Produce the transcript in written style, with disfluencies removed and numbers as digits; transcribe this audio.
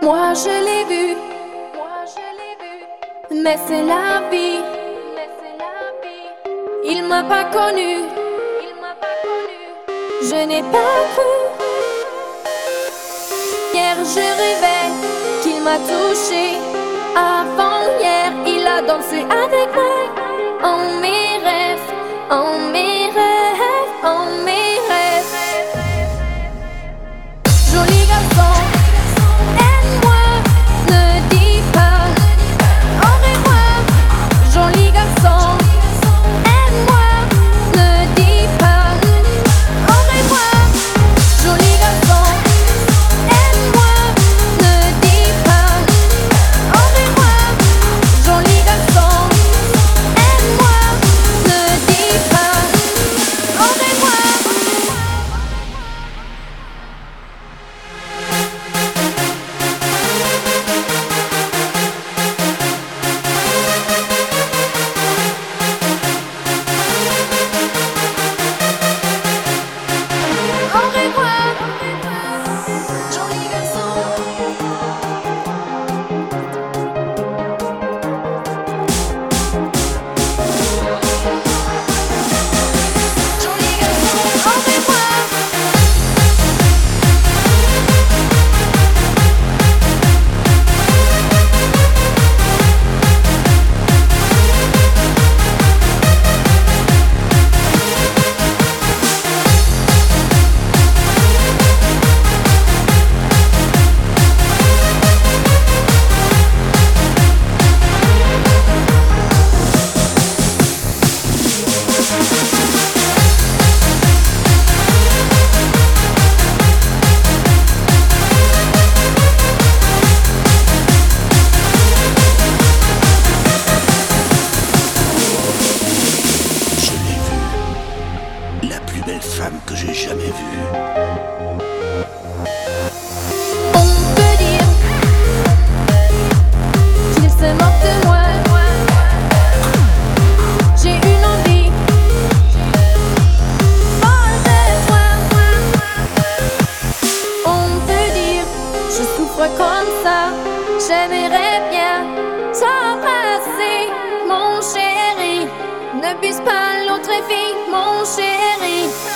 Moi je l'ai vu, mais c'est la vie. Il m'a pas connu, je n'ai pas cru. Hier je rêvais qu'il m'a touché. Avant-hier il a dansé avec moi. En mes rêves, en mes rêves, en mes rêves. Joli garçon, aime-moi, ne dis pas au revoir. Joli garçon, aime-moi, ne dis pas au revoir. Joli garçon, aime-moi, ne dis pas au revoir. Joli garçon, aime-moi, ne dis pas au revoir. Au revoir, joli garçon. Joli garçon, au revoir. Je l'ai vue, la plus belle femme que j'ai jamais vue. On peut dire qu'il se moque de moi. J'ai une envie folle de toi. On peut dire je souffre comme ça. J'aimerais bien t'embrasser, mon chéri. Ne buse pas l'autre fille, mon chéri.